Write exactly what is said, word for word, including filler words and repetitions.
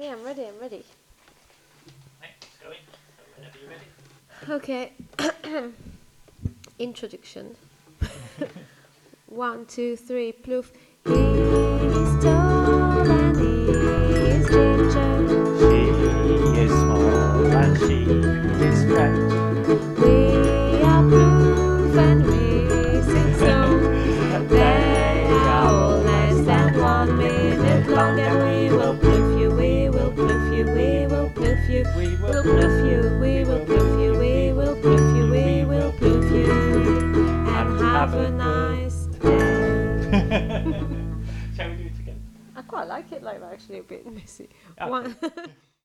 Okay, I'm ready, I'm ready. Right, let's go in. Whenever you're ready. Okay. Introduction. One, two, three, ploof. He is tall and he is ginger. She is small and she is French. We are ploof and we sing songs. They are all less than one minute long, and we will ploof you, we will ploof you, we will ploof you, We we'll ploof you, we will ploof you, we will ploof you, we will ploof you, and have a nice day. Shall we do it again? I quite like it like that, actually, a bit messy. Okay. One.